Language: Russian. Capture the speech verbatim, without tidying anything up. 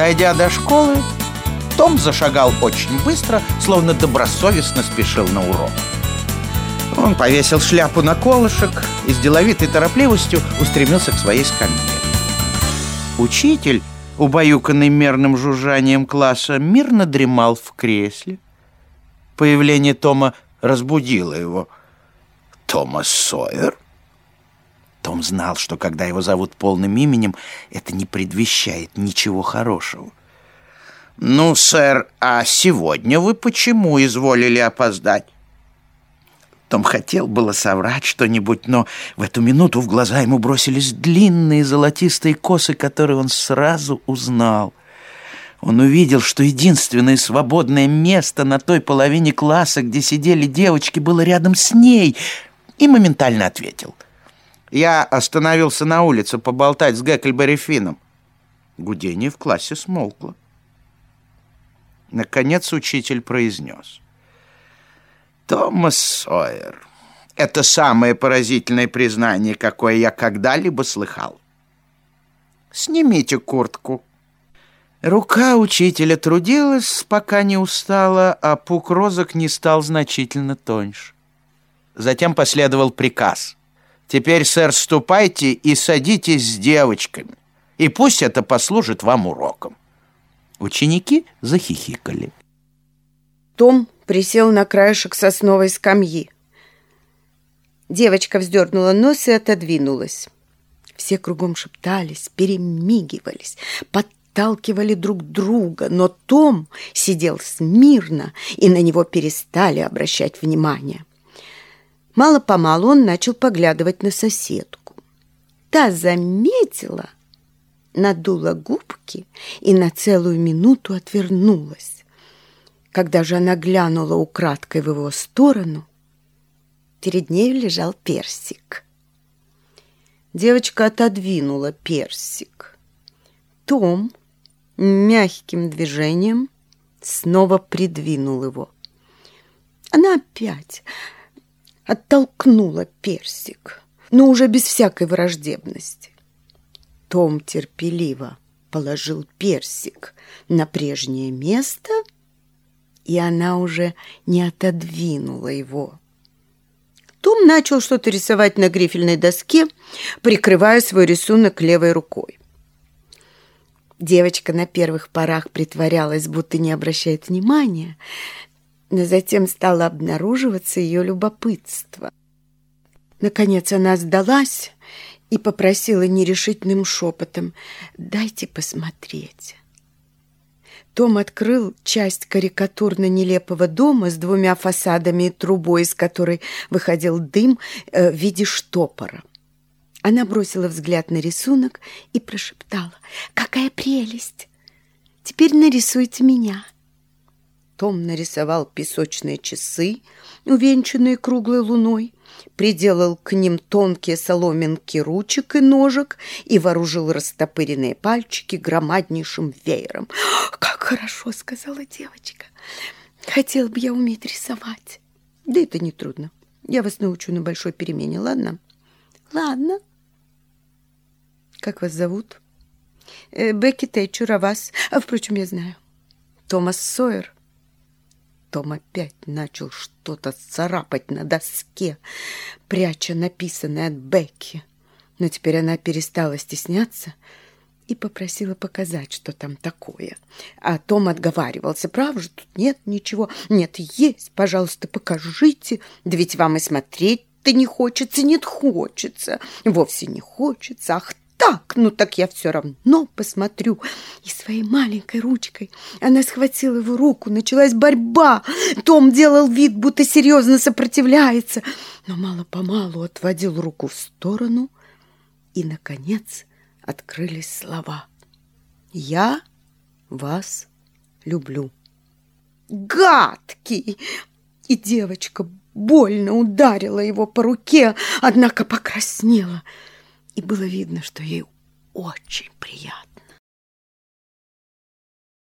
Дойдя до школы, Том зашагал очень быстро, словно добросовестно спешил на урок. Он повесил шляпу на колышек и с деловитой торопливостью устремился к своей скамье. Учитель, убаюканный мерным жужжанием класса, мирно дремал в кресле. Появление Тома разбудило его. Томас Сойер? Том знал, что когда его зовут полным именем, это не предвещает ничего хорошего. «Ну, сэр, а сегодня вы почему изволили опоздать?» Том хотел было соврать что-нибудь, но в эту минуту в глаза ему бросились длинные золотистые косы, которые он сразу узнал. Он увидел, что единственное свободное место на той половине класса, где сидели девочки, было рядом с ней, и моментально ответил: «Я остановился на улице поболтать с Гекльберри Финном». Гудение в классе смолкло. Наконец учитель произнес: «Томас Сойер, это самое поразительное признание, какое я когда-либо слыхал. Снимите куртку». Рука учителя трудилась, пока не устала, а пук розок не стал значительно тоньше. Затем последовал приказ: «Теперь, сэр, ступайте и садитесь с девочками, и пусть это послужит вам уроком». Ученики захихикали. Том присел на краешек сосновой скамьи. Девочка вздернула нос и отодвинулась. Все кругом шептались, перемигивались, подталкивали друг друга, но Том сидел смирно, и на него перестали обращать внимание. Мало-помалу он начал поглядывать на соседку. Та заметила, надула губки и на целую минуту отвернулась. Когда же она глянула украдкой в его сторону, перед нею лежал персик. Девочка отодвинула персик. Том мягким движением снова придвинул его. Она опять оттолкнула персик, но уже без всякой враждебности. Том терпеливо положил персик на прежнее место, и она уже не отодвинула его. Том начал что-то рисовать на грифельной доске, прикрывая свой рисунок левой рукой. Девочка на первых порах притворялась, будто не обращает внимания, но затем стало обнаруживаться ее любопытство. Наконец она сдалась и попросила нерешительным шепотом: «Дайте посмотреть». Том открыл часть карикатурно-нелепого дома с двумя фасадами и трубой, из которой выходил дым э, в виде штопора. Она бросила взгляд на рисунок и прошептала: «Какая прелесть! Теперь нарисуйте меня». Том нарисовал песочные часы, увенчанные круглой луной, приделал к ним тонкие соломинки ручек и ножек и вооружил растопыренные пальчики громаднейшим веером. «Как хорошо!» — сказала девочка. «Хотела бы я уметь рисовать». «Да это нетрудно. Я вас научу на большой перемене, ладно?» «Ладно». «Как вас зовут?» э, «Бекки Тэтчер, а вас?» а, «Впрочем, я знаю». «Томас Сойер». Том опять начал что-то царапать на доске, пряча написанное от Бекки. Но теперь она перестала стесняться и попросила показать, что там такое. А Том отговаривался: «Правда же, тут нет ничего». «Нет, есть, пожалуйста, покажите. Да ведь вам и смотреть-то не хочется». «Нет, хочется. Вовсе не хочется. Ах так, ну так я все равно посмотрю». И своей маленькой ручкой она схватила его руку. Началась борьба. Том делал вид, будто серьезно сопротивляется, но мало-помалу отводил руку в сторону, и, наконец, открылись слова: «Я вас люблю». «Гадкий!» И девочка больно ударила его по руке, однако покраснела. И было видно, что ей очень приятно.